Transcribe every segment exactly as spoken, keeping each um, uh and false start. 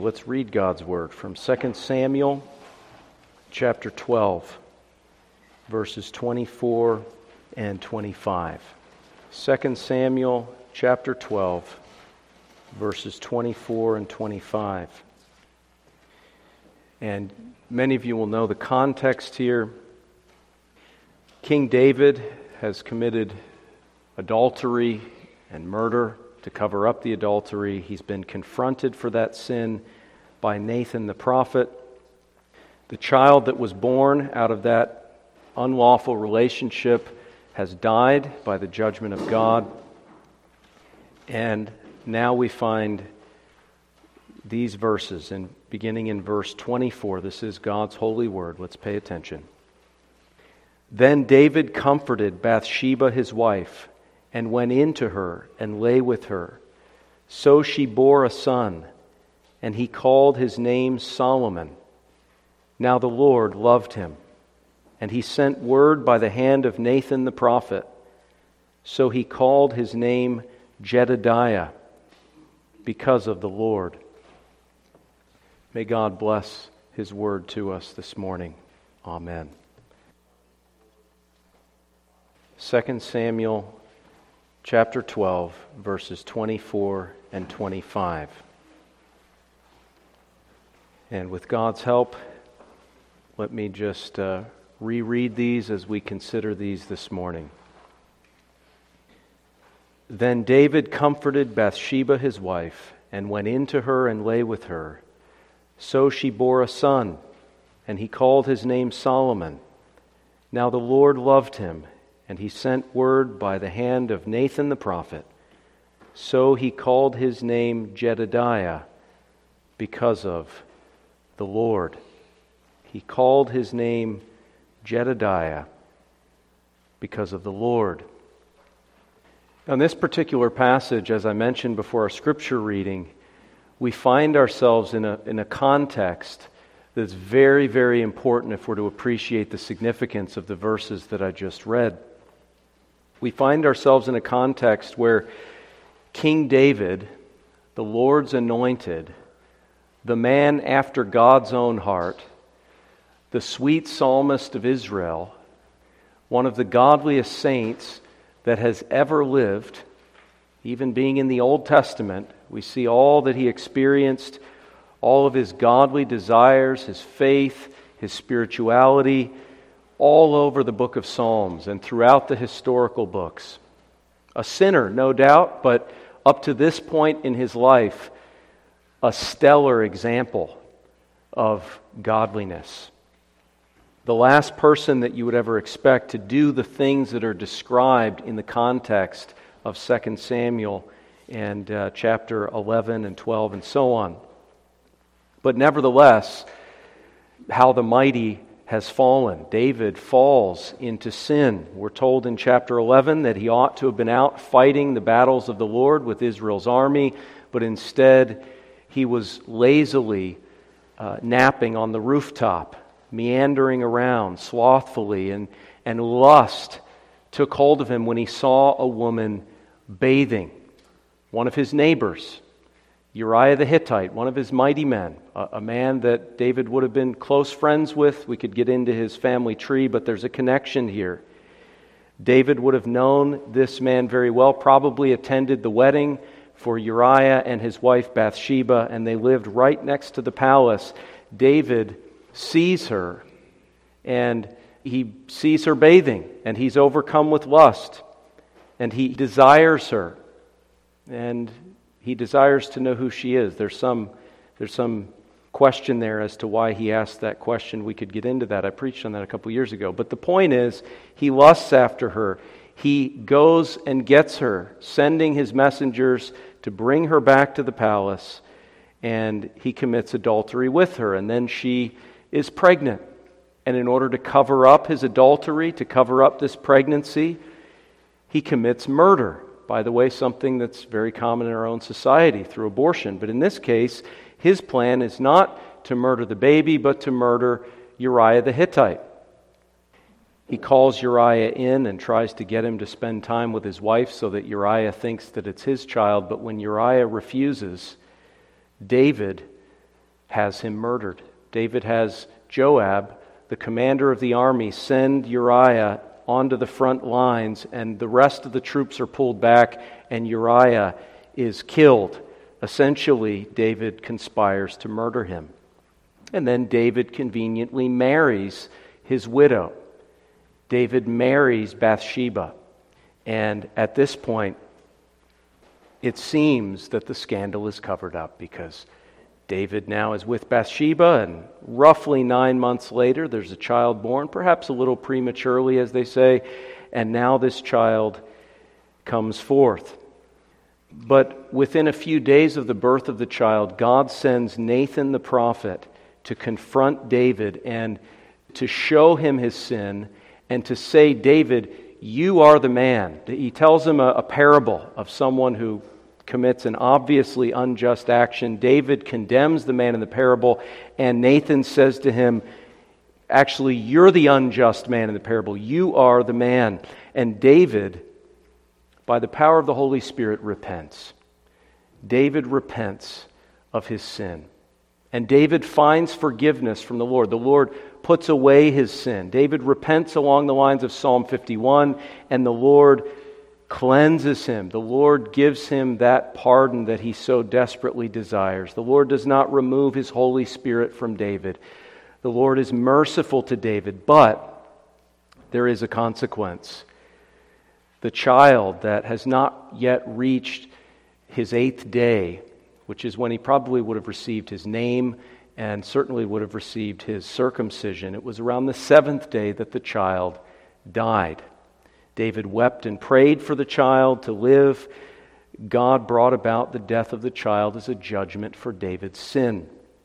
Let's read God's Word from Second Samuel chapter twelve, verses twenty-four and twenty-five. Second Samuel chapter twelve, verses twenty-four and twenty-five. And many of you will know the context here. King David has committed adultery and murder. To cover up the adultery, he's been confronted for that sin by Nathan the prophet. The child that was born out of that unlawful relationship has died by the judgment of God. And now we find these verses, and beginning in verse twenty-four. This is God's holy word. Let's pay attention. Then David comforted Bathsheba his wife, and went in to her and lay with her. So she bore a son, and he called his name Solomon. Now the Lord loved him, and he sent word by the hand of Nathan the prophet. So he called his name Jedediah, because of the Lord. May God bless his word to us this morning. Amen. Second Samuel chapter twelve, verses twenty-four and twenty-five. And with God's help, let me just uh, reread these as we consider these this morning. Then David comforted Bathsheba his wife, and went in to her and lay with her. So she bore a son, and he called his name Solomon. Now the Lord loved him, and he sent word by the hand of Nathan the prophet. So he called his name Jedediah, because of the Lord. He called his name Jedediah, because of the Lord. On this particular passage, as I mentioned before our scripture reading, we find ourselves in a, in a context that's very, very important if we're to appreciate the significance of the verses that I just read. We find ourselves in a context where King David, the Lord's anointed, the man after God's own heart, the sweet psalmist of Israel, one of the godliest saints that has ever lived, even being in the Old Testament, we see all that he experienced, all of his godly desires, his faith, his spirituality, all over the book of Psalms and throughout the historical books. A sinner, no doubt, but up to this point in his life, a stellar example of godliness. The last person that you would ever expect to do the things that are described in the context of Second Samuel and uh, chapter eleven and twelve and so on. But nevertheless, how the mighty has fallen. David falls into sin. We're told in chapter eleven that he ought to have been out fighting the battles of the Lord with Israel's army, but instead he was lazily uh, napping on the rooftop, meandering around slothfully, and, and lust took hold of him when he saw a woman bathing. One of his neighbors, Uriah the Hittite, one of his mighty men, a, a man that David would have been close friends with. We could get into his family tree, but there's a connection here. David would have known this man very well, probably attended the wedding for Uriah and his wife Bathsheba, and they lived right next to the palace. David sees her, and he sees her bathing, and he's overcome with lust, and he desires her, and he desires to know who she is. There's some there's some question there as to why he asked that question. We could get into that. I preached on that a couple years ago. But the point is, he lusts after her. He goes and gets her, sending his messengers to bring her back to the palace, and he commits adultery with her. And then she is pregnant. And in order to cover up his adultery, to cover up this pregnancy, he commits murder. By the way, something that's very common in our own society through abortion. But in this case, his plan is not to murder the baby, but to murder Uriah the Hittite. He calls Uriah in and tries to get him to spend time with his wife so that Uriah thinks that it's his child. But when Uriah refuses, David has him murdered. David has Joab, the commander of the army, send Uriah onto the front lines, and the rest of the troops are pulled back, and Uriah is killed. Essentially, David conspires to murder him. And then David conveniently marries his widow. David marries Bathsheba. And at this point, it seems that the scandal is covered up, because David now is with Bathsheba, and roughly nine months later, there's a child born, perhaps a little prematurely, as they say, and now this child comes forth. But within a few days of the birth of the child, God sends Nathan the prophet to confront David and to show him his sin and to say, David, you are the man. He tells him a, a parable of someone who commits an obviously unjust action. David condemns the man in the parable, and Nathan says to him, actually, you're the unjust man in the parable. You are the man. And David, by the power of the Holy Spirit, repents. David repents of his sin. And David finds forgiveness from the Lord. The Lord puts away his sin. David repents along the lines of Psalm fifty-one, and the Lord cleanses him. The Lord gives him that pardon that he so desperately desires. The Lord does not remove his Holy Spirit from David. The Lord is merciful to David, but there is a consequence. The child that has not yet reached his eighth day, which is when he probably would have received his name and certainly would have received his circumcision. It was around the seventh day that the child died. David wept and prayed for the child to live. God brought about the death of the child as a judgment for David's sin.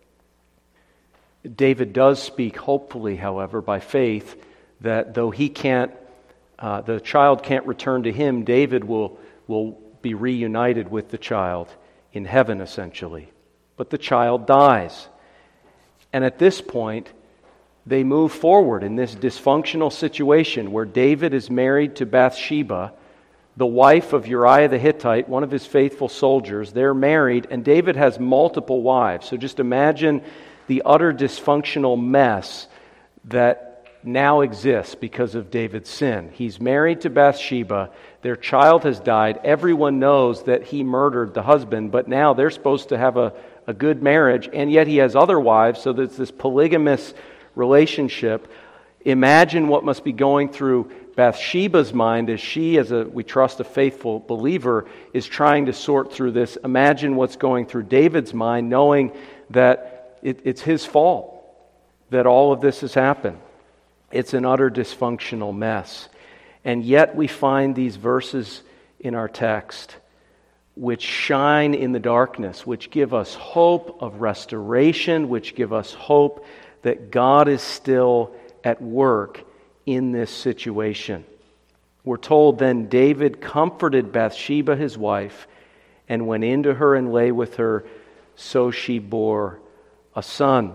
David does speak hopefully, however, by faith, that though he can't, uh, the child can't return to him, David will, will be reunited with the child in heaven, essentially. But the child dies. And at this point, they move forward in this dysfunctional situation where David is married to Bathsheba, the wife of Uriah the Hittite, one of his faithful soldiers. They're married, and David has multiple wives. So just imagine the utter dysfunctional mess that now exists because of David's sin. He's married to Bathsheba. Their child has died. Everyone knows that he murdered the husband, but now they're supposed to have a, a good marriage, and yet he has other wives, so there's this polygamous relationship. Imagine what must be going through Bathsheba's mind as she, as a we trust a faithful believer, is trying to sort through this. Imagine what's going through David's mind, knowing that it, it's his fault that all of this has happened. It's an utter dysfunctional mess. And yet we find these verses in our text which shine in the darkness, which give us hope of restoration, which give us hope that God is still at work in this situation. We're told then David comforted Bathsheba his wife and went into her and lay with her, so she bore a son.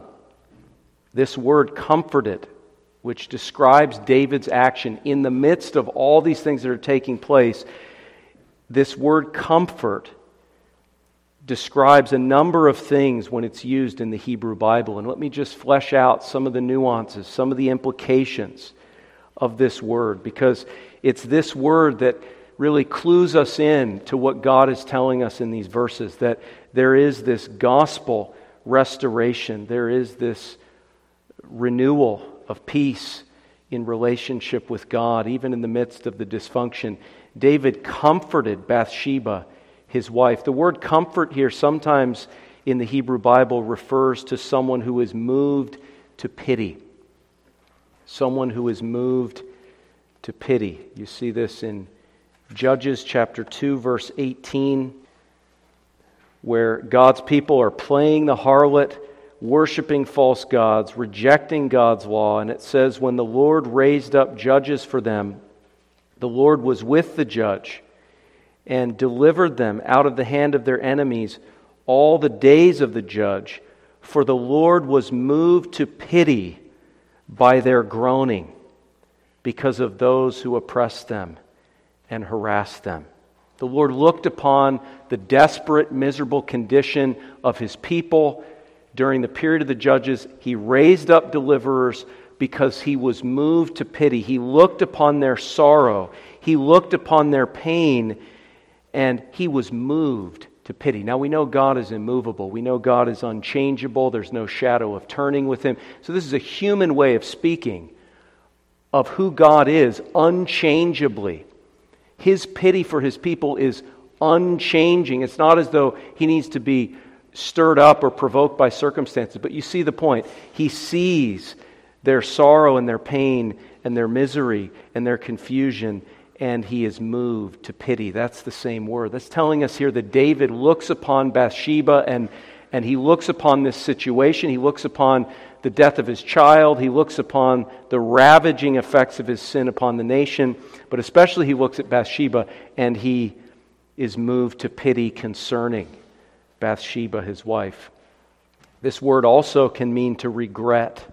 This word comforted, which describes David's action in the midst of all these things that are taking place, this word comfort describes a number of things when it's used in the Hebrew Bible. And let me just flesh out some of the nuances, some of the implications of this word, because it's this word that really clues us in to what God is telling us in these verses, that there is this gospel restoration, there is this renewal of peace in relationship with God, even in the midst of the dysfunction. David comforted Bathsheba, his wife. The word comfort here sometimes in the Hebrew Bible refers to someone who is moved to pity. Someone who is moved to pity. You see this in Judges chapter two, verse eighteen, where God's people are playing the harlot, worshiping false gods, rejecting God's law. And it says, when the Lord raised up judges for them, the Lord was with the judge and delivered them out of the hand of their enemies all the days of the judge. For the Lord was moved to pity by their groaning because of those who oppressed them and harassed them. The Lord looked upon the desperate, miserable condition of His people, during the period of the judges, he raised up deliverers because he was moved to pity. He looked upon their sorrow. He looked upon their pain, and he was moved to pity. Now we know God is immovable. We know God is unchangeable. There's no shadow of turning with him. So this is a human way of speaking of who God is unchangeably. His pity for his people is unchanging. It's not as though he needs to be stirred up or provoked by circumstances. But you see the point. He sees their sorrow and their pain and their misery and their confusion, and he is moved to pity. That's the same word. That's telling us here that David looks upon Bathsheba and, and he looks upon this situation. He looks upon the death of his child. He looks upon the ravaging effects of his sin upon the nation. But especially he looks at Bathsheba and he is moved to pity concerning Bathsheba, his wife. This word also can mean to regret.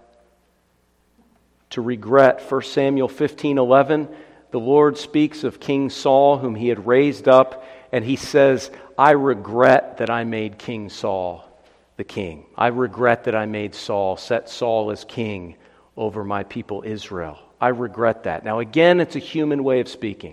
To regret. First Samuel fifteen eleven, the Lord speaks of King Saul, whom he had raised up, and he says, I regret that I made King Saul the king. I regret that I made Saul, set Saul as king over my people Israel. I regret that. Now again, it's a human way of speaking.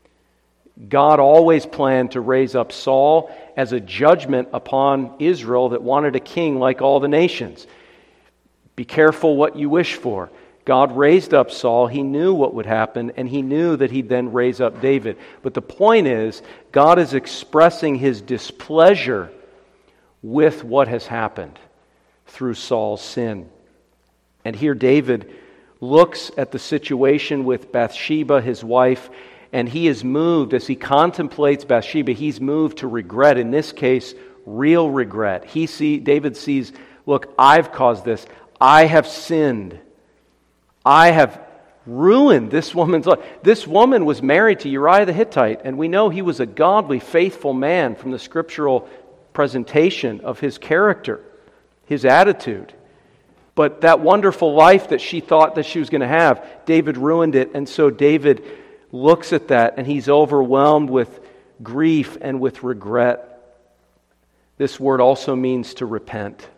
God always planned to raise up Saul as a judgment upon Israel that wanted a king like all the nations. Be careful what you wish for. God raised up Saul. He knew what would happen, and he knew that he'd then raise up David. But the point is, God is expressing his displeasure with what has happened through Saul's sin. And here David looks at the situation with Bathsheba, his wife, and he is moved, as he contemplates Bathsheba, he's moved to regret. In this case, real regret. He see David sees, look, I've caused this. I have sinned. I have ruined this woman's life. This woman was married to Uriah the Hittite, and we know he was a godly, faithful man from the scriptural presentation of his character, his attitude. But that wonderful life that she thought that she was going to have, David ruined it, and so David looks at that and he's overwhelmed with grief and with regret. This word also means to repent.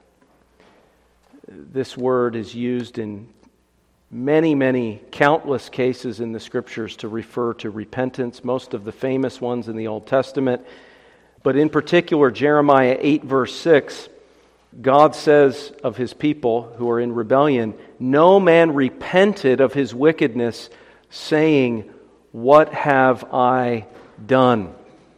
This word is used in many, many, countless cases in the Scriptures to refer to repentance, most of the famous ones in the Old Testament. But in particular, Jeremiah eight verse six, God says of his people who are in rebellion, no man repented of his wickedness, saying, what have I done?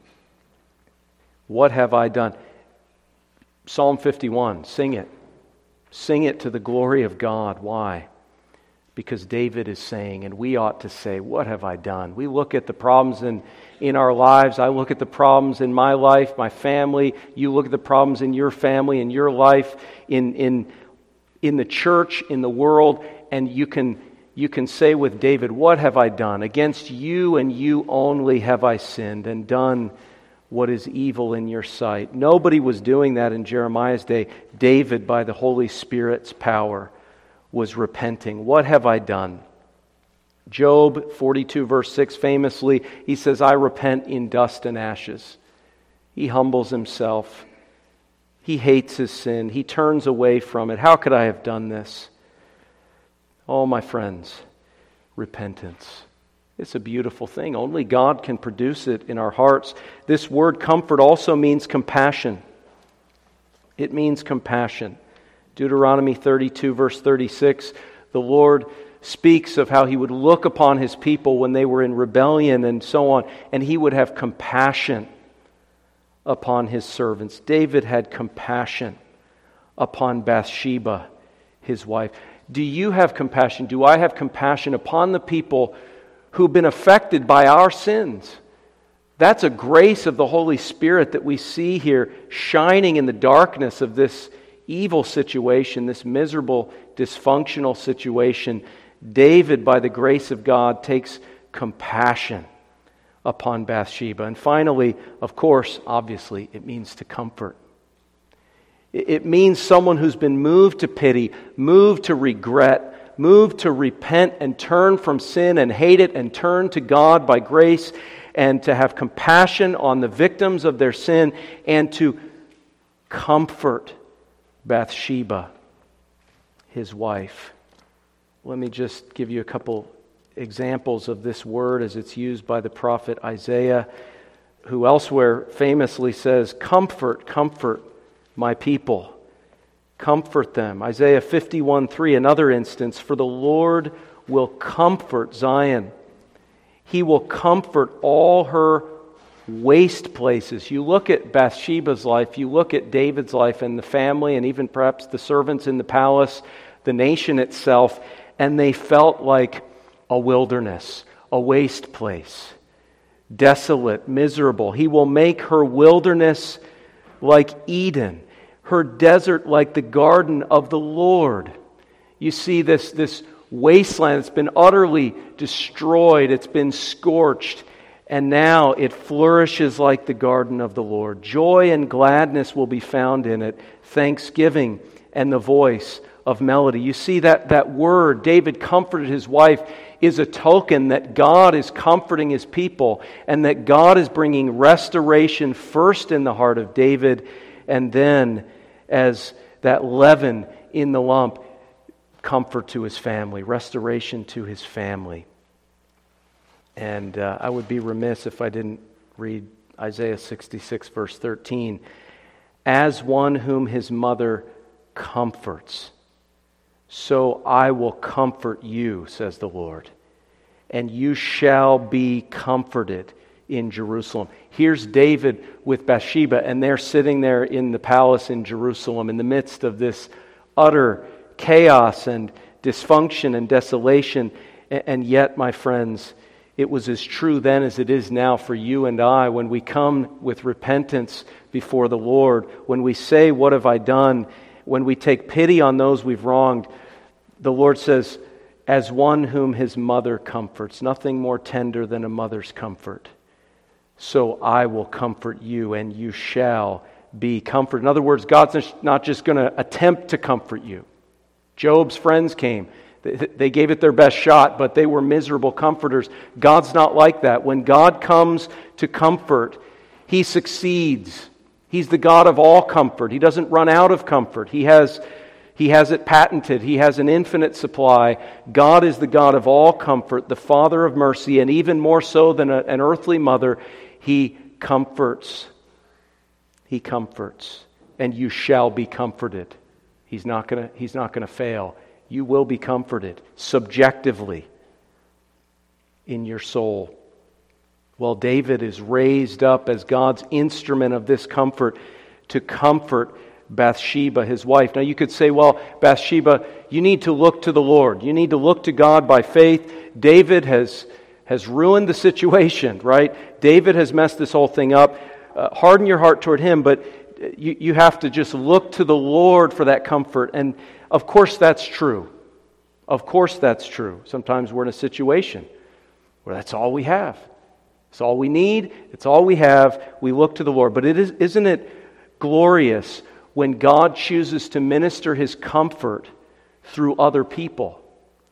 What have I done? Psalm fifty-one, sing it. Sing it to the glory of God. Why? Because David is saying, and we ought to say, what have I done? We look at the problems in, in our lives. I look at the problems in my life, my family. You look at the problems in your family, in your life, in, in, in the church, in the world, and you can You can say with David, what have I done? Against you and you only have I sinned and done what is evil in your sight. Nobody was doing that in Jeremiah's day. David, by the Holy Spirit's power, was repenting. What have I done? Job forty-two verse six famously, he says, I repent in dust and ashes. He humbles himself. He hates his sin. He turns away from it. How could I have done this? Oh, my friends, repentance. It's a beautiful thing. Only God can produce it in our hearts. This word comfort also means compassion. It means compassion. Deuteronomy thirty-two, verse thirty-six, the Lord speaks of how He would look upon His people when they were in rebellion and so on, and He would have compassion upon His servants. David had compassion upon Bathsheba, his wife. Do you have compassion? Do I have compassion upon the people who've been affected by our sins? That's a grace of the Holy Spirit that we see here shining in the darkness of this evil situation, this miserable, dysfunctional situation. David, by the grace of God, takes compassion upon Bathsheba. And finally, of course, obviously, it means to comfort. It means someone who's been moved to pity, moved to regret, moved to repent and turn from sin and hate it and turn to God by grace, and to have compassion on the victims of their sin and to comfort Bathsheba, his wife. Let me just give you a couple examples of this word as it's used by the prophet Isaiah, who elsewhere famously says, "Comfort, comfort my people. Comfort them." Isaiah fifty-one three, another instance, "For the Lord will comfort Zion. He will comfort all her waste places." You look at Bathsheba's life, you look at David's life and the family, and even perhaps the servants in the palace, the nation itself, and they felt like a wilderness, a waste place, desolate, miserable. He will make her wilderness like Eden, her desert like the garden of the Lord. You see this, this wasteland, it's been utterly destroyed, it's been scorched, and now it flourishes like the garden of the Lord. Joy and gladness will be found in it, thanksgiving and the voice of melody. You see that, that word, David comforted his wife, is a token that God is comforting his people and that God is bringing restoration first in the heart of David, and then as that leaven in the lump, comfort to his family, restoration to his family. And uh, I would be remiss if I didn't read Isaiah sixty-six verse thirteen. "As one whom his mother comforts, so I will comfort you, says the Lord, and you shall be comforted in Jerusalem." Here's David with Bathsheba, and they're sitting there in the palace in Jerusalem in the midst of this utter chaos and dysfunction and desolation. And yet, my friends, it was as true then as it is now for you and I. When we come with repentance before the Lord, when we say, "What have I done?" when we take pity on those we've wronged, the Lord says, "As one whom his mother comforts," nothing more tender than a mother's comfort, "so I will comfort you, and you shall be comforted." In other words, God's not just going to attempt to comfort you. Job's friends came. They gave it their best shot, but they were miserable comforters. God's not like that. When God comes to comfort, He succeeds. He's the God of all comfort. He doesn't run out of comfort. He has, he has it patented. He has an infinite supply. God is the God of all comfort, the Father of mercy, and even more so than a, an earthly mother, He comforts. He comforts. And you shall be comforted. He's not going to, He's not going to fail. You will be comforted subjectively in your soul. Well, David is raised up as God's instrument of this comfort to comfort Bathsheba, his wife. Now you could say, well, Bathsheba, you need to look to the Lord. You need to look to God by faith. David has, has ruined the situation, right? David has messed this whole thing up. Uh, harden your heart toward him, but you, you have to just look to the Lord for that comfort. And of course that's true. Of course that's true. Sometimes we're in a situation where that's all we have. It's all we need. It's all we have. We look to the Lord. But it is, isn't it glorious when God chooses to minister His comfort through other people?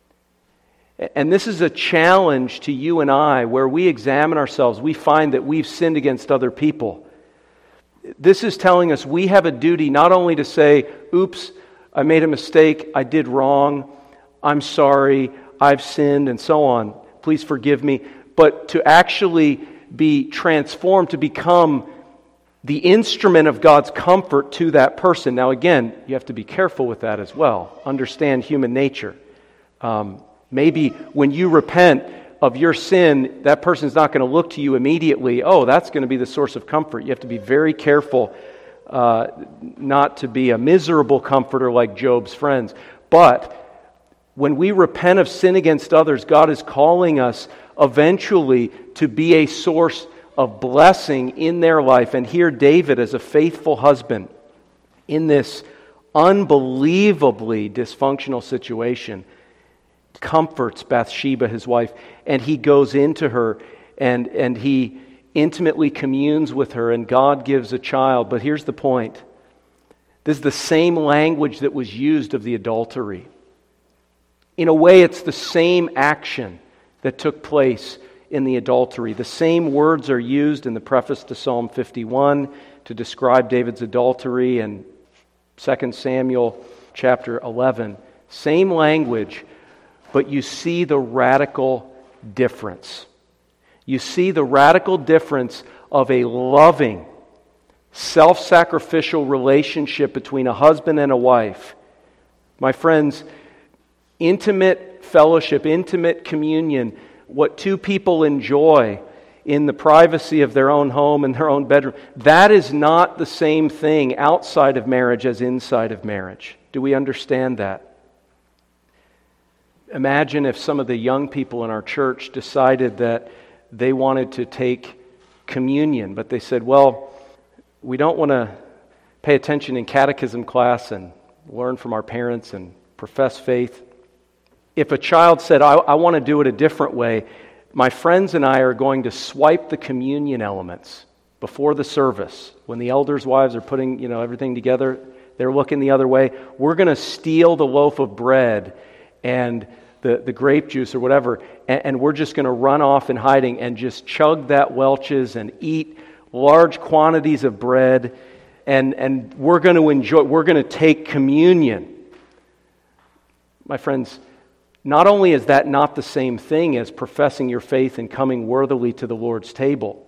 And this is a challenge to you and I, where we examine ourselves. We find that we've sinned against other people. This is telling us we have a duty not only to say, oops, I made a mistake, I did wrong, I'm sorry, I've sinned, and so on. Please forgive me. But to actually be transformed, to become the instrument of God's comfort to that person. Now again, you have to be careful with that as well. Understand human nature. Um, maybe when you repent of your sin, that person's not going to look to you immediately, oh, that's going to be the source of comfort. You have to be very careful uh, not to be a miserable comforter like Job's friends. But when we repent of sin against others, God is calling us eventually to be a source of blessing in their life. And here David, as a faithful husband in this unbelievably dysfunctional situation, comforts Bathsheba, his wife, and he goes into her and, and he intimately communes with her, and God gives a child. But here's the point. This is the same language that was used of the adultery. In a way, it's the same action that took place in the adultery. The same words are used in the preface to Psalm fifty-one to describe David's adultery, and Second Samuel chapter eleven. Same language, but you see the radical difference. You see the radical difference of a loving, self-sacrificial relationship between a husband and a wife. My friends, intimate fellowship, intimate communion, what two people enjoy in the privacy of their own home and their own bedroom, that is not the same thing outside of marriage as inside of marriage. Do we understand that? Imagine if some of the young people in our church decided that they wanted to take communion, but they said, well, we don't want to pay attention in catechism class and learn from our parents and profess faith. If a child said, I, I want to do it a different way, my friends and I are going to swipe the communion elements before the service. When the elders' wives are putting, you know, everything together, they're looking the other way. We're going to steal the loaf of bread and the, the grape juice or whatever, and, and we're just going to run off in hiding and just chug that Welch's and eat large quantities of bread, and, and we're going to enjoy, we're going to take communion. My friends, not only is that not the same thing as professing your faith and coming worthily to the Lord's table,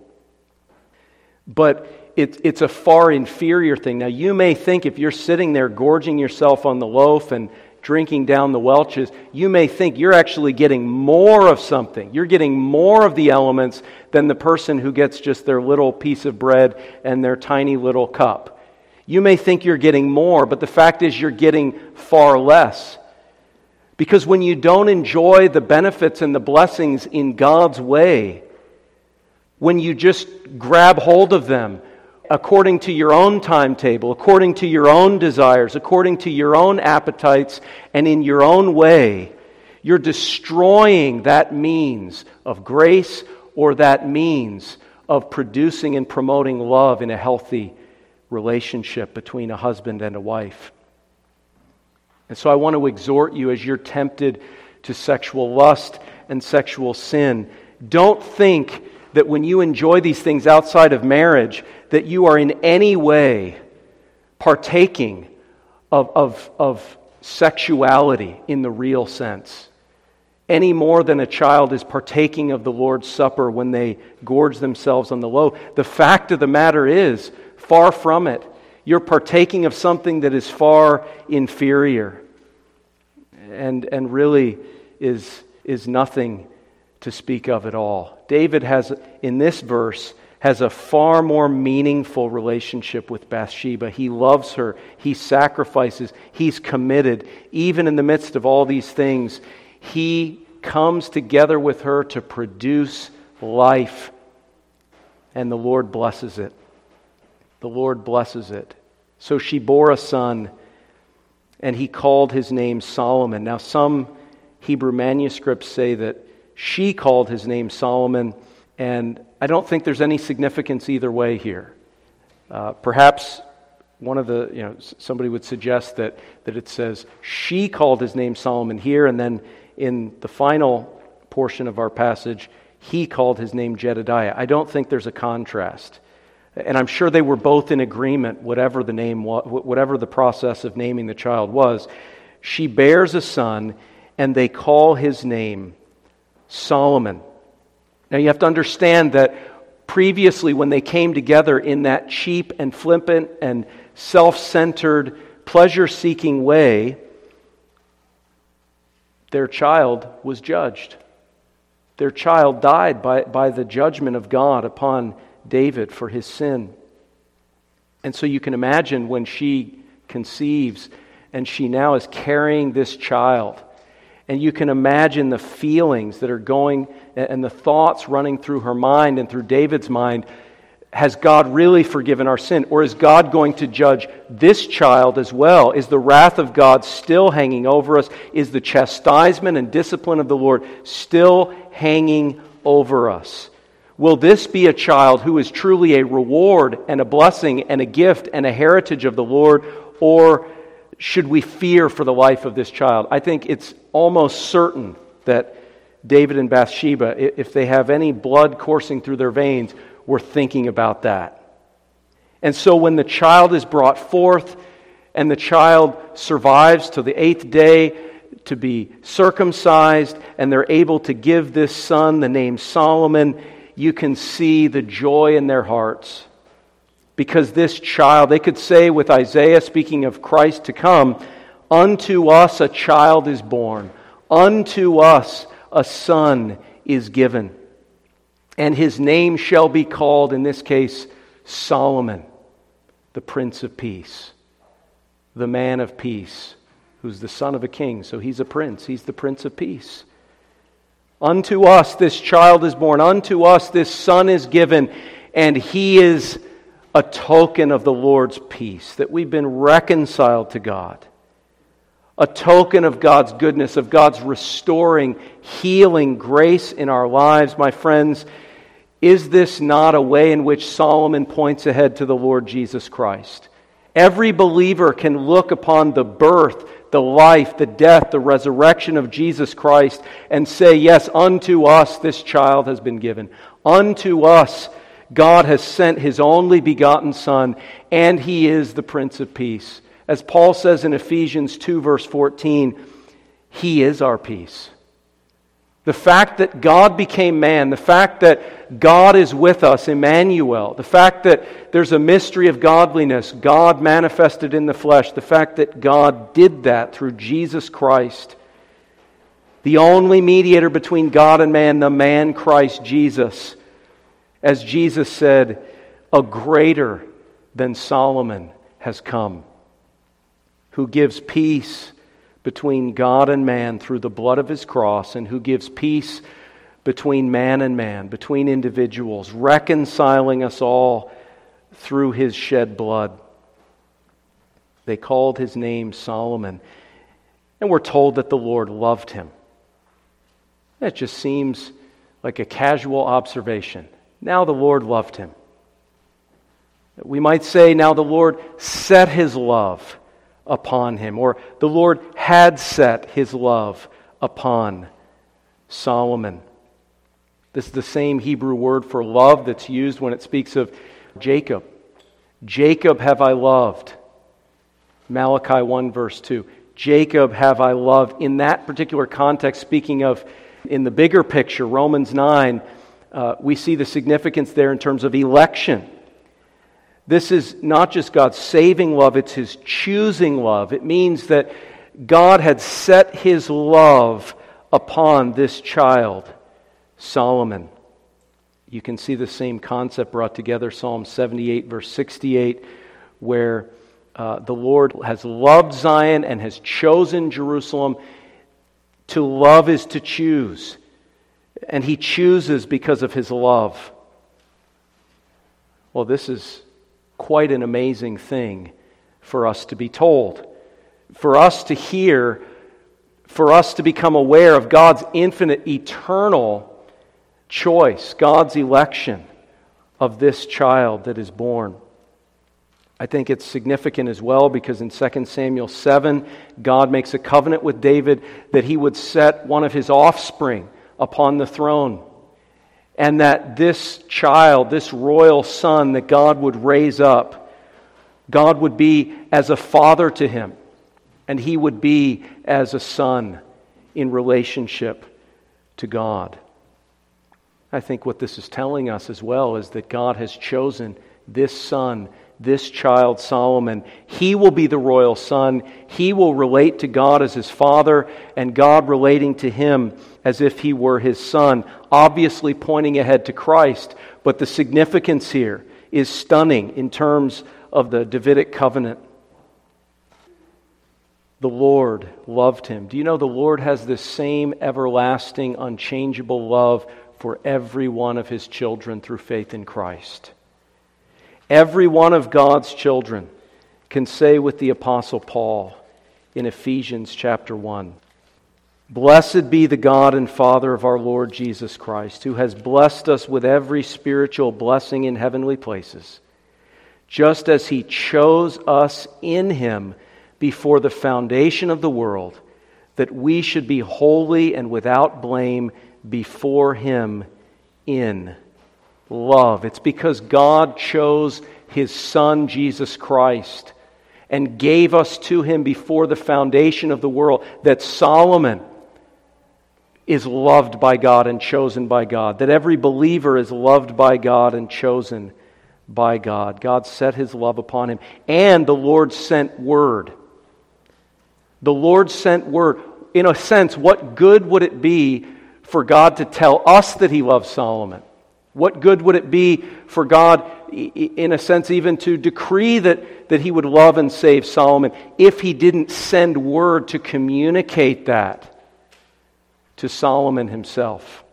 but it, it's a far inferior thing. Now, you may think if you're sitting there gorging yourself on the loaf and drinking down the Welch's, you may think you're actually getting more of something. You're getting more of the elements than the person who gets just their little piece of bread and their tiny little cup. You may think you're getting more, but the fact is you're getting far less. Because when you don't enjoy the benefits and the blessings in God's way, when you just grab hold of them according to your own timetable, according to your own desires, according to your own appetites, and in your own way, you're destroying that means of grace or that means of producing and promoting love in a healthy relationship between a husband and a wife. And so I want to exhort you as you're tempted to sexual lust and sexual sin, don't think that when you enjoy these things outside of marriage, that you are in any way partaking of, of, of sexuality in the real sense, any more than a child is partaking of the Lord's Supper when they gorge themselves on the loaf. The fact of the matter is, far from it. You're partaking of something that is far inferior and, and really is, is nothing to speak of at all. David has, in this verse, has a far more meaningful relationship with Bathsheba. He loves her. He sacrifices. He's committed. Even in the midst of all these things, he comes together with her to produce life. And the Lord blesses it. The Lord blesses it. So she bore a son, and he called his name Solomon. Now, some Hebrew manuscripts say that she called his name Solomon, and I don't think there's any significance either way here. Uh, perhaps one of the, you know, somebody would suggest that, that it says she called his name Solomon here, and then in the final portion of our passage, he called his name Jedediah. I don't think there's a contrast. And I'm sure they were both in agreement, whatever the name was, whatever the process of naming the child was. She bears a son, and they call his name Solomon. Now you have to understand that previously when they came together in that cheap and flippant and self-centered, pleasure-seeking way, their child was judged. Their child died by, by the judgment of God upon David for his sin. And so you can imagine when she conceives and she now is carrying this child, and you can imagine the feelings that are going and the thoughts running through her mind and through David's mind. Has God really forgiven our sin? Or is God going to judge this child as well? Is the wrath of God still hanging over us? Is the chastisement and discipline of the Lord still hanging over us? Will this be a child who is truly a reward and a blessing and a gift and a heritage of the Lord? Or should we fear for the life of this child? I think it's almost certain that David and Bathsheba, if they have any blood coursing through their veins, were thinking about that. And so when the child is brought forth, and the child survives to the eighth day to be circumcised, and they're able to give this son the name Solomon, you can see the joy in their hearts. Because this child, they could say with Isaiah, speaking of Christ to come, unto us a child is born, unto us a son is given, and his name shall be called, in this case, Solomon, the Prince of Peace, the man of peace, who's the son of a king, so he's a prince, he's the Prince of Peace. Unto us this child is born, unto us this son is given, and he is a token of the Lord's peace, that we've been reconciled to God. A token of God's goodness, of God's restoring, healing grace in our lives. My friends, is this not a way in which Solomon points ahead to the Lord Jesus Christ? Every believer can look upon the birth, the life, the death, the resurrection of Jesus Christ and say, yes, unto us this child has been given. Unto us God has sent His only begotten Son, and He is the Prince of Peace. As Paul says in Ephesians two, verse fourteen, He is our peace. The fact that God became man, the fact that God is with us, Emmanuel, the fact that there's a mystery of godliness, God manifested in the flesh, the fact that God did that through Jesus Christ, the only mediator between God and man, the man Christ Jesus, as Jesus said, a greater than Solomon has come, who gives peace between God and man through the blood of His cross, and who gives peace between man and man, between individuals, reconciling us all through His shed blood. They called His name Solomon, and we're told that the Lord loved him. That just seems like a casual observation. Now the Lord loved him. We might say now the Lord set His love upon him, or the Lord had set His love upon Solomon. This is the same Hebrew word for love that's used when it speaks of Jacob. Jacob have I loved. Malachi one verse two. Jacob have I loved. In that particular context, speaking of in the bigger picture, Romans nine, uh, we see the significance there in terms of election. This is not just God's saving love, it's His choosing love. It means that God had set His love upon this child, Solomon. You can see the same concept brought together, Psalm seventy-eight, verse sixty-eight, where uh, the Lord has loved Zion and has chosen Jerusalem. To love is to choose, and He chooses because of His love. Well, this is quite an amazing thing for us to be told, for us to hear, for us to become aware of God's infinite, eternal choice, God's election of this child that is born. I think it's significant as well because in Second Samuel seven, God makes a covenant with David that He would set one of his offspring upon the throne. And that this child, this royal son that God would raise up, God would be as a father to him, and he would be as a son in relationship to God. I think what this is telling us as well is that God has chosen this son, this child Solomon. He will be the royal son. He will relate to God as his father, and God relating to him as if he were his son, obviously pointing ahead to Christ. But the significance here is stunning in terms of the Davidic covenant. The Lord loved him. Do you know the Lord has this same everlasting, unchangeable love for every one of His children through faith in Christ? Every one of God's children can say with the Apostle Paul in Ephesians chapter one, "Blessed be the God and Father of our Lord Jesus Christ, who has blessed us with every spiritual blessing in heavenly places, just as He chose us in Him before the foundation of the world, that we should be holy and without blame before Him in love." It's because God chose His Son, Jesus Christ, and gave us to him before the foundation of the world, that Solomon is loved by God and chosen by God, that every believer is loved by God and chosen by God. God set his love upon him, and the Lord sent word. The Lord sent word. In a sense, what good would it be for God to tell us that he loves Solomon? What good would it be for God, in a sense, even to decree that, that he would love and save Solomon if he didn't send word to communicate that to Solomon himself?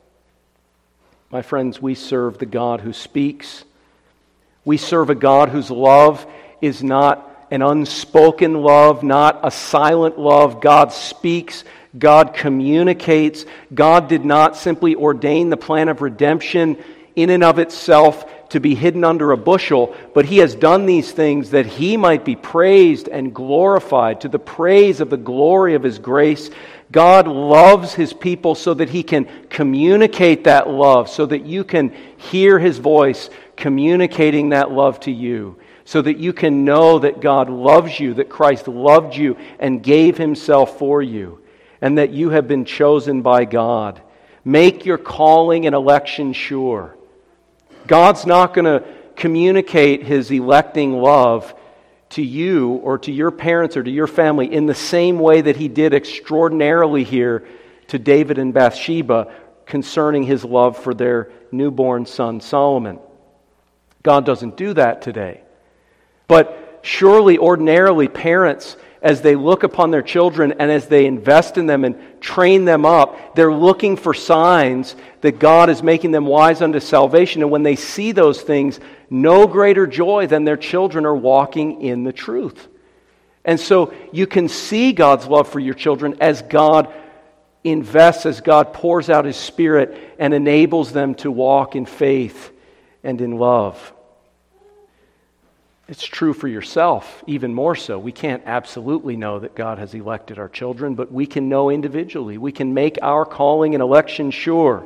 My friends, we serve the God who speaks. We serve a God whose love is not an unspoken love, not a silent love. God speaks. God communicates. God did not simply ordain the plan of redemption in and of itself to be hidden under a bushel, but he has done these things that he might be praised and glorified to the praise of the glory of his grace. God loves his people so that he can communicate that love, so that you can hear his voice communicating that love to you, so that you can know that God loves you, that Christ loved you and gave himself for you, and that you have been chosen by God. Make your calling and election sure. God's not going to communicate his electing love to you or to your parents or to your family in the same way that he did extraordinarily here to David and Bathsheba concerning his love for their newborn son Solomon. God doesn't do that today. But surely, ordinarily, parents, as they look upon their children and as they invest in them and train them up, they're looking for signs that God is making them wise unto salvation. And when they see those things, no greater joy than their children are walking in the truth. And so you can see God's love for your children as God invests, as God pours out his Spirit and enables them to walk in faith and in love. It's true for yourself, even more so. We can't absolutely know that God has elected our children, but we can know individually. We can make our calling and election sure.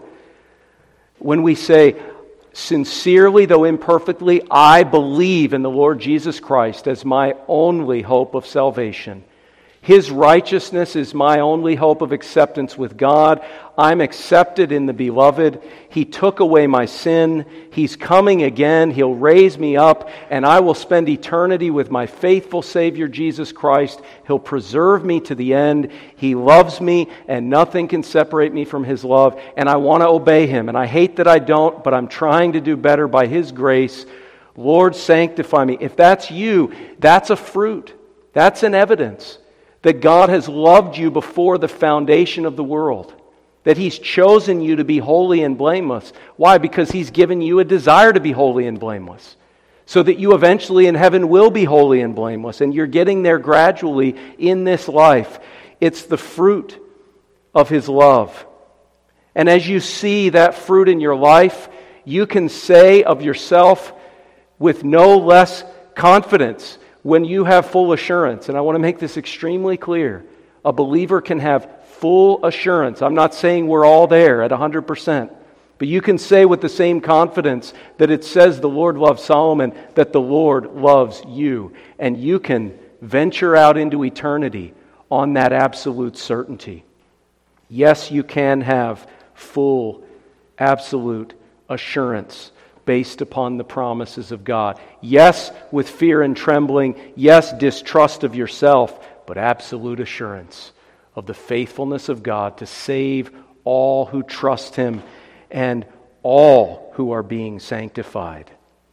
When we say, sincerely, though imperfectly, I believe in the Lord Jesus Christ as my only hope of salvation. His righteousness is my only hope of acceptance with God. I'm accepted in the Beloved. He took away my sin. He's coming again. He'll raise me up, and I will spend eternity with my faithful Savior, Jesus Christ. He'll preserve me to the end. He loves me, and nothing can separate me from his love, and I want to obey him. And I hate that I don't, but I'm trying to do better by his grace. Lord, sanctify me. If that's you, that's a fruit. That's an evidence that God has loved you before the foundation of the world, that he's chosen you to be holy and blameless. Why? Because he's given you a desire to be holy and blameless, so that you eventually in heaven will be holy and blameless, and you're getting there gradually in this life. It's the fruit of his love. And as you see that fruit in your life, you can say of yourself with no less confidence, when you have full assurance, and I want to make this extremely clear, a believer can have full assurance. I'm not saying we're all there at one hundred percent, but you can say with the same confidence that it says the Lord loves Solomon, that the Lord loves you. And you can venture out into eternity on that absolute certainty. Yes, you can have full, absolute assurance based upon the promises of God. Yes, with fear and trembling. Yes, distrust of yourself, but absolute assurance of the faithfulness of God to save all who trust him and all who are being sanctified.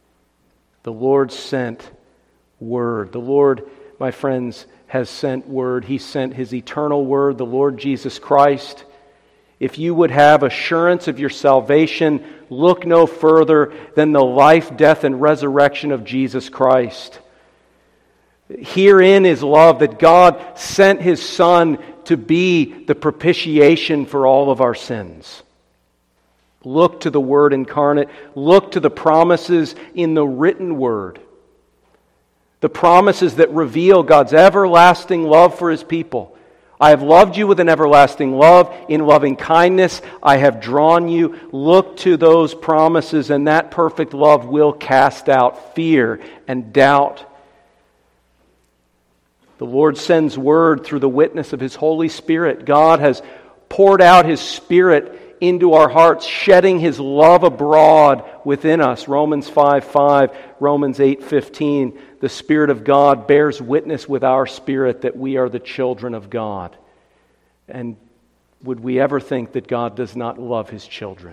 The Lord sent word. The Lord, my friends, has sent word. He sent his eternal word, the Lord Jesus Christ. If you would have assurance of your salvation, look no further than the life, death, and resurrection of Jesus Christ. Herein is love, that God sent his Son to be the propitiation for all of our sins. Look to the Word incarnate. Look to the promises in the written Word. The promises that reveal God's everlasting love for his people. I have loved you with an everlasting love. In loving kindness I have drawn you. Look to those promises, and that perfect love will cast out fear and doubt. The Lord sends word through the witness of His Holy Spirit. God has poured out His Spirit into our hearts, shedding His love abroad within us. Romans five five, Romans eight fifteen. The Spirit of God bears witness with our spirit that we are the children of God. And would we ever think that God does not love His children?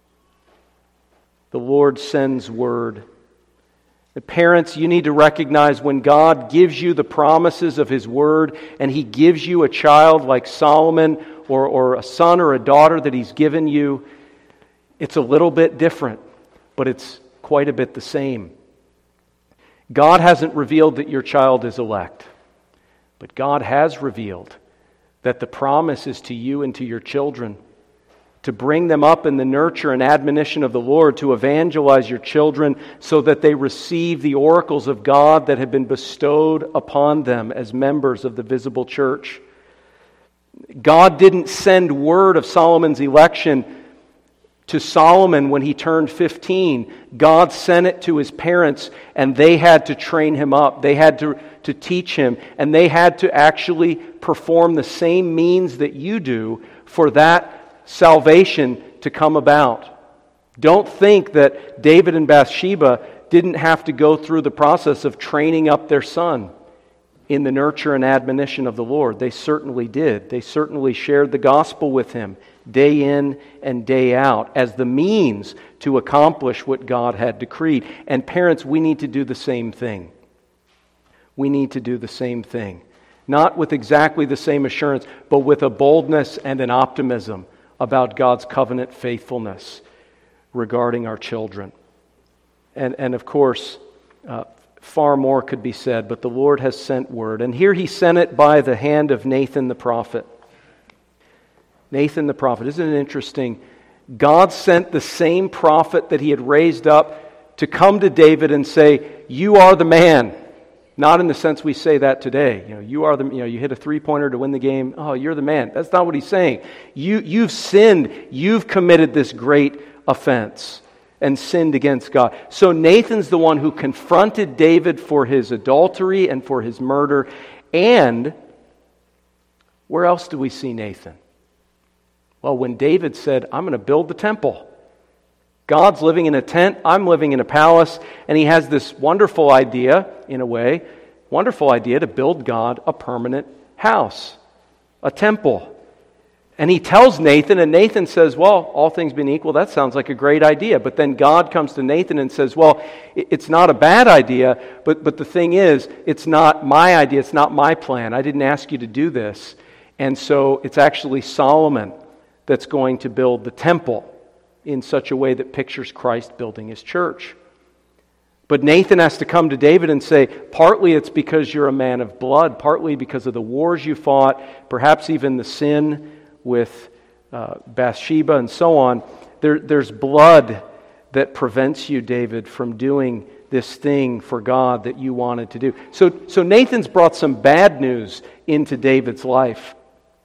The Lord sends word. The parents, you need to recognize when God gives you the promises of His word and He gives you a child like Solomon or, or a son or a daughter that He's given you, it's a little bit different, but it's quite a bit the same. God hasn't revealed that your child is elect, but God has revealed that the promise is to you and to your children, to bring them up in the nurture and admonition of the Lord, to evangelize your children so that they receive the oracles of God that have been bestowed upon them as members of the visible church. God didn't send word of Solomon's election to Solomon when he turned fifteen. God sent it to his parents, and they had to train him up. They had to, to teach him, and they had to actually perform the same means that you do for that salvation to come about. Don't think that David and Bathsheba didn't have to go through the process of training up their son in the nurture and admonition of the Lord. They certainly did. They certainly shared the gospel with him day in and day out as the means to accomplish what God had decreed. And parents, we need to do the same thing. We need to do the same thing. Not with exactly the same assurance, but with a boldness and an optimism about God's covenant faithfulness regarding our children. And, and of course, uh, far more could be said, but the Lord has sent word. And here He sent it by the hand of Nathan the prophet. Nathan the prophet. Isn't it interesting? God sent the same prophet that He had raised up to come to David and say, "You are the man." Not in the sense we say that today. You know, you are the, you know, you hit a three-pointer to win the game. Oh, you're the man. That's not what He's saying. You, you've sinned. You've committed this great offense and sinned against God. So Nathan's the one who confronted David for his adultery and for his murder. And where else do we see Nathan? Well, when David said, "I'm going to build the temple." God's living in a tent, I'm living in a palace, and he has this wonderful idea, in a way, wonderful idea to build God a permanent house, a temple. And he tells Nathan, and Nathan says, "Well, all things being equal, that sounds like a great idea." But then God comes to Nathan and says, "Well, it's not a bad idea, but, but the thing is, it's not my idea, it's not my plan. I didn't ask you to do this." And so it's actually Solomon that's going to build the temple in such a way that pictures Christ building His church. But Nathan has to come to David and say, partly it's because you're a man of blood, partly because of the wars you fought, perhaps even the sin with uh, Bathsheba and so on. There, there's blood that prevents you, David, from doing this thing for God that you wanted to do. So, so Nathan's brought some bad news into David's life.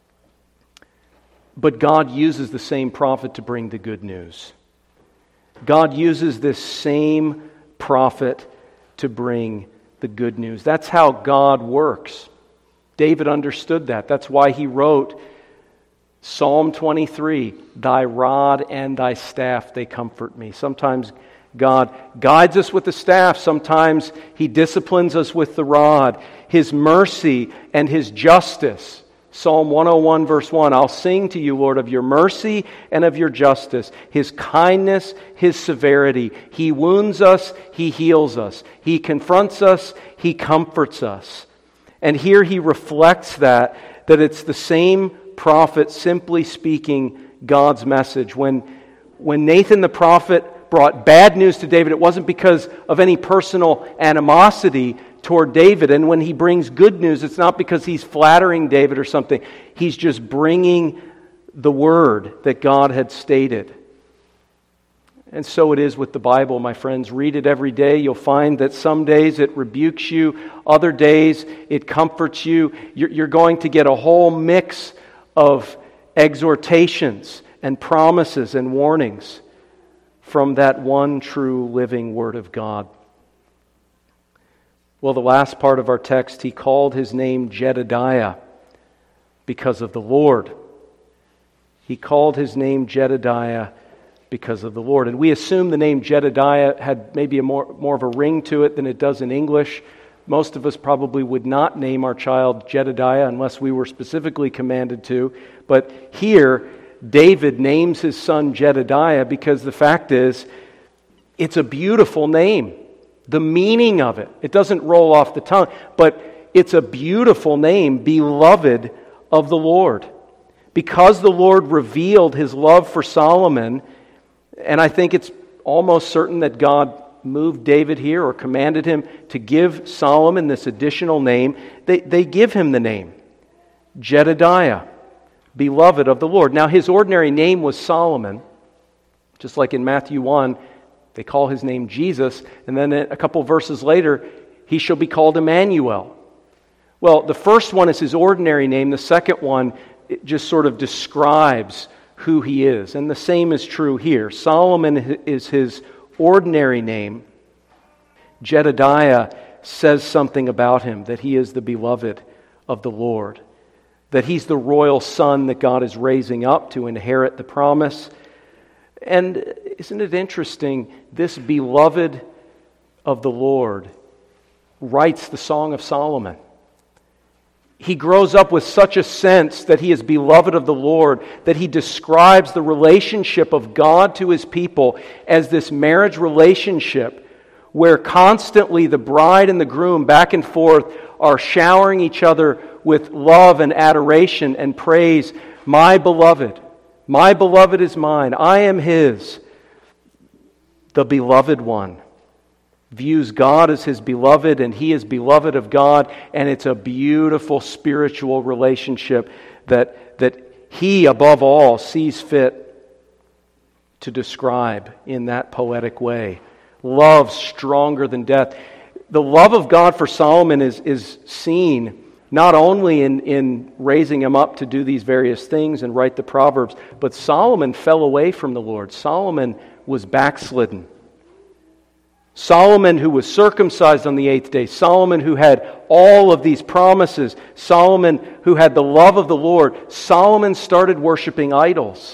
But God uses the same prophet to bring the good news. God uses this same prophet to bring the good news. That's how God works. David understood that. That's why he wrote Psalm twenty-three, "Thy rod and thy staff, they comfort me." Sometimes God guides us with the staff. Sometimes He disciplines us with the rod. His mercy and His justice. Psalm one oh one verse one, "I'll sing to you, Lord, of your mercy and of your justice, His kindness, His severity. He wounds us, He heals us. He confronts us, He comforts us." And here He reflects that, that it's the same prophet simply speaking God's message. When, when Nathan the prophet brought bad news to David, it wasn't because of any personal animosity toward David. And when he brings good news, it's not because he's flattering David or something. He's just bringing the word that God had stated. And so it is with the Bible, my friends. Read it every day. You'll find that some days it rebukes you. Other days it comforts you. You're going to get a whole mix of exhortations and promises and warnings from that one true living Word of God. Well, the last part of our text, he called his name Jedediah because of the Lord. He called his name Jedediah because of the Lord. And we assume the name Jedediah had maybe a more, more of a ring to it than it does in English. Most of us probably would not name our child Jedediah unless we were specifically commanded to. But here, David names his son Jedediah because the fact is, it's a beautiful name. The meaning of it, it doesn't roll off the tongue, but it's a beautiful name, beloved of the Lord. Because the Lord revealed his love for Solomon, and I think it's almost certain that God moved David here or commanded him to give Solomon this additional name, they, they give him the name, Jedediah, beloved of the Lord. Now his ordinary name was Solomon, just like in Matthew one, they call his name Jesus, and then a couple verses later, he shall be called Emmanuel. Well, the first one is his ordinary name. The second one it just sort of describes who he is. And the same is true here. Solomon is his ordinary name. Jedediah says something about him, that he is the beloved of the Lord, that he's the royal son that God is raising up to inherit the promise. And isn't it interesting, this beloved of the Lord writes the Song of Solomon. He grows up with such a sense that he is beloved of the Lord, that he describes the relationship of God to his people as this marriage relationship where constantly the bride and the groom back and forth are showering each other with love and adoration and praise. My beloved, my beloved is mine, I am his. The beloved one views God as his beloved, and he is beloved of God, and it's a beautiful spiritual relationship that, that he, above all, sees fit to describe in that poetic way. Love stronger than death. The love of God for Solomon is, is seen not only in, in raising him up to do these various things and write the Proverbs, but Solomon fell away from the Lord. Solomon was backslidden. Solomon, who was circumcised on the eighth day, Solomon who had all of these promises, Solomon who had the love of the Lord, Solomon started worshiping idols.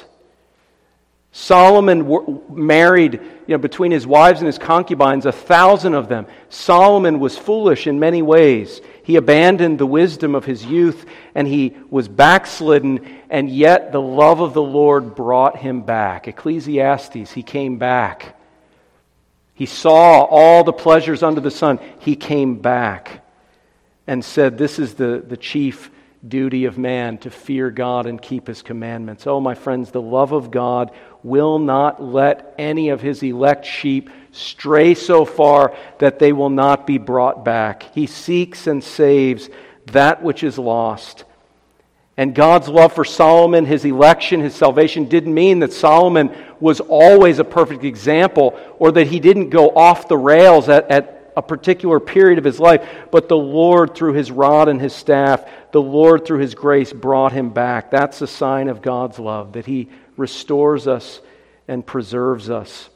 Solomon w- married, you know, between his wives and his concubines, a thousand of them. Solomon was foolish in many ways. He abandoned the wisdom of his youth, and he was backslidden, and yet the love of the Lord brought him back. Ecclesiastes, he came back. He saw all the pleasures under the sun. He came back and said, this is the, the chief duty of man, to fear God and keep his commandments. Oh, my friends, the love of God will not let any of his elect sheep stray so far that they will not be brought back. He seeks and saves that which is lost. And God's love for Solomon, his election, his salvation, didn't mean that Solomon was always a perfect example or that he didn't go off the rails at, at a particular period of his life. But the Lord, through his rod and his staff, the Lord, through his grace, brought him back. That's a sign of God's love, that he restores us and preserves us.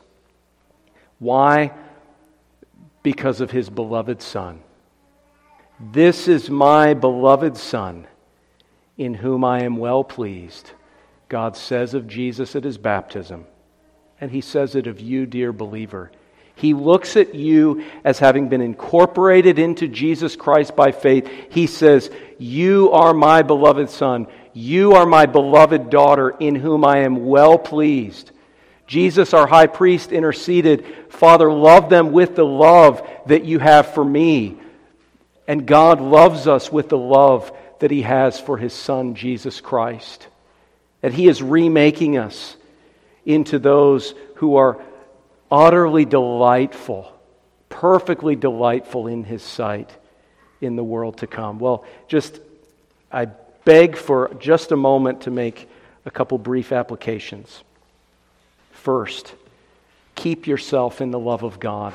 Why? Because of his beloved Son. This is my beloved Son, in whom I am well pleased. God says of Jesus at his baptism, and he says it of you, dear believer. He looks at you as having been incorporated into Jesus Christ by faith. He says, you are my beloved Son. You are my beloved daughter, in whom I am well pleased. Jesus, our high priest, interceded, Father, love them with the love that you have for me. And God loves us with the love that he has for his Son, Jesus Christ. That he is remaking us into those who are utterly delightful, perfectly delightful in his sight in the world to come. Well, just, I beg for just a moment to make a couple brief applications. First, keep yourself in the love of God.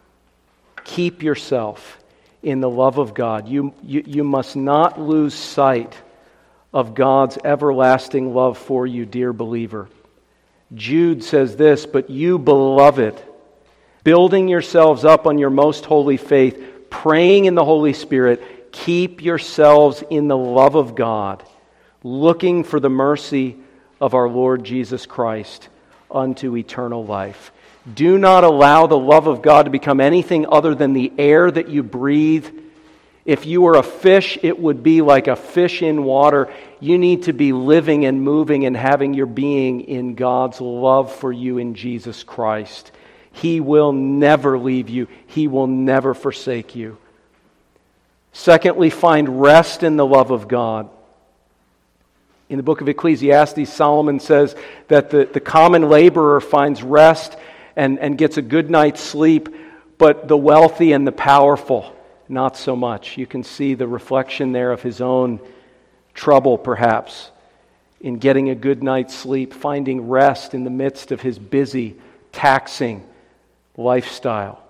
Keep yourself in the love of God. You, you, you must not lose sight of God's everlasting love for you, dear believer. Jude says this, but you, beloved, building yourselves up on your most holy faith, praying in the Holy Spirit, keep yourselves in the love of God, looking for the mercy of our Lord Jesus Christ unto eternal life. Do not allow the love of God to become anything other than the air that you breathe. If you were a fish, it would be like a fish in water. You need to be living and moving and having your being in God's love for you in Jesus Christ. He will never leave you. He will never forsake you. Secondly, find rest in the love of God. In the book of Ecclesiastes, Solomon says that the, the common laborer finds rest and, and gets a good night's sleep, but the wealthy and the powerful, not so much. You can see the reflection there of his own trouble, perhaps, in getting a good night's sleep, finding rest in the midst of his busy, taxing lifestyle.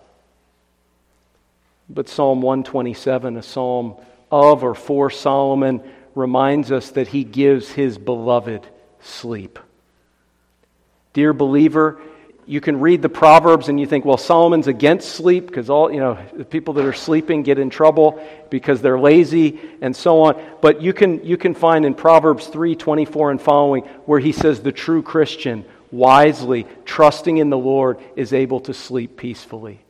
But Psalm one twenty-seven, a psalm of or for Solomon, reminds us that he gives his beloved sleep. Dear believer, you can read the Proverbs and you think, well, Solomon's against sleep because all, you know, the people that are sleeping get in trouble because they're lazy and so on. But you can you can find in Proverbs three twenty-four and following where he says the true Christian, wisely, trusting in the Lord, is able to sleep peacefully.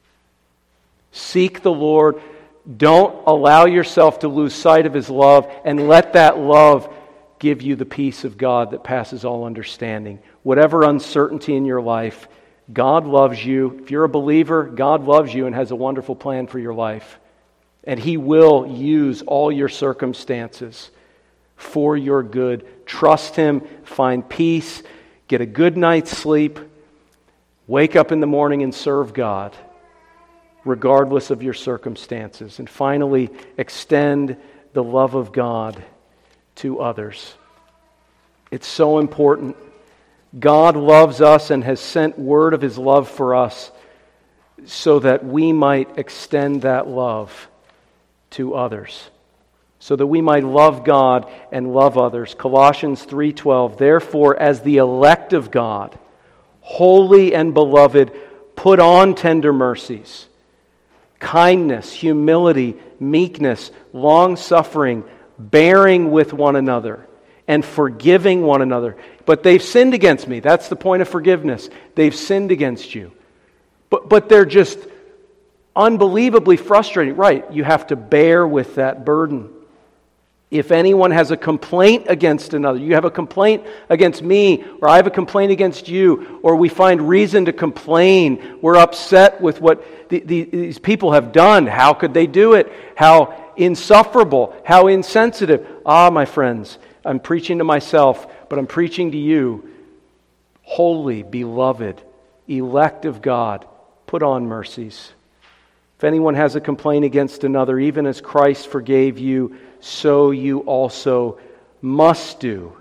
Seek the Lord. Don't allow yourself to lose sight of His love, and let that love give you the peace of God that passes all understanding. Whatever uncertainty in your life, God loves you. If you're a believer, God loves you and has a wonderful plan for your life. And He will use all your circumstances for your good. Trust Him, find peace, get a good night's sleep, wake up in the morning and serve God, regardless of your circumstances. And finally, extend the love of God to others. It's so important. God loves us and has sent word of His love for us so that we might extend that love to others, so that we might love God and love others. Colossians three twelve, therefore, as the elect of God, holy and beloved, put on tender mercies, kindness, humility, meekness, long-suffering, bearing with one another, and forgiving one another. But they've sinned against me. That's the point of forgiveness. They've sinned against you. But, but they're just unbelievably frustrating. Right, you have to bear with that burden. If anyone has a complaint against another, you have a complaint against me, or I have a complaint against you, or we find reason to complain, we're upset with what the, the, these people have done. How could they do it? How insufferable, how insensitive. Ah, my friends, I'm preaching to myself, but I'm preaching to you. Holy, beloved, elect of God, put on mercies. If anyone has a complaint against another, even as Christ forgave you, so you also must do.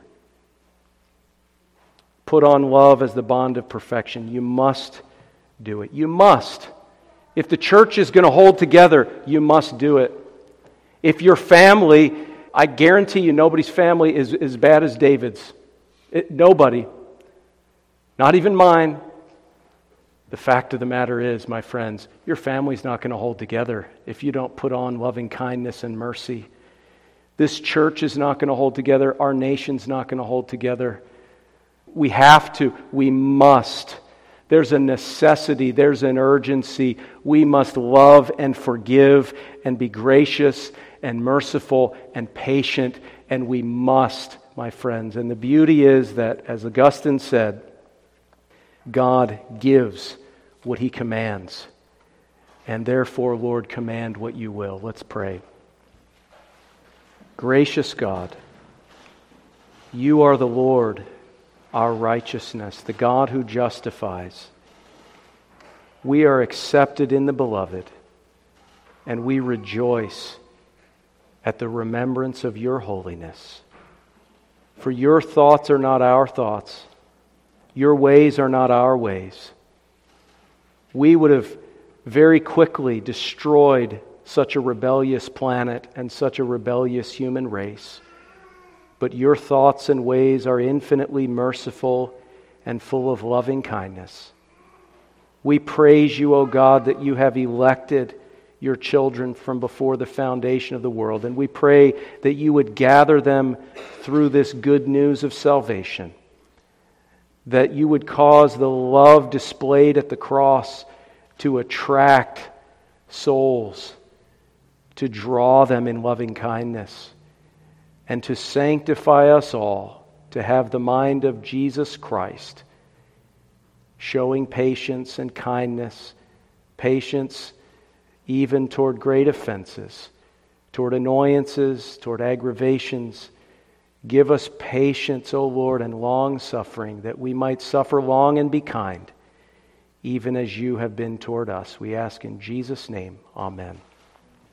Put on love as the bond of perfection. You must do it. You must. If the church is going to hold together, you must do it. If your family, I guarantee you nobody's family is as bad as David's. It, nobody. Not even mine. The fact of the matter is, my friends, your family's not going to hold together if you don't put on loving kindness and mercy. This church is not going to hold together. Our nation's not going to hold together. We have to. We must. There's a necessity. There's an urgency. We must love and forgive and be gracious and merciful and patient. And we must, my friends. And the beauty is that, as Augustine said, God gives what He commands. And therefore, Lord, command what You will. Let's pray. Gracious God, You are the Lord, our righteousness, the God who justifies. We are accepted in the Beloved, and we rejoice at the remembrance of Your holiness. For Your thoughts are not our thoughts. Your ways are not our ways. We would have very quickly destroyed such a rebellious planet and such a rebellious human race. But Your thoughts and ways are infinitely merciful and full of loving kindness. We praise You, O God, that You have elected your children from before the foundation of the world. And we pray that you would gather them through this good news of salvation, that you would cause the love displayed at the cross to attract souls, to draw them in loving kindness, and to sanctify us all, to have the mind of Jesus Christ, showing patience and kindness, patience even toward great offenses, toward annoyances, toward aggravations. Give us patience, O Lord, and long-suffering, that we might suffer long and be kind, even as you have been toward us. We ask in Jesus' name, amen.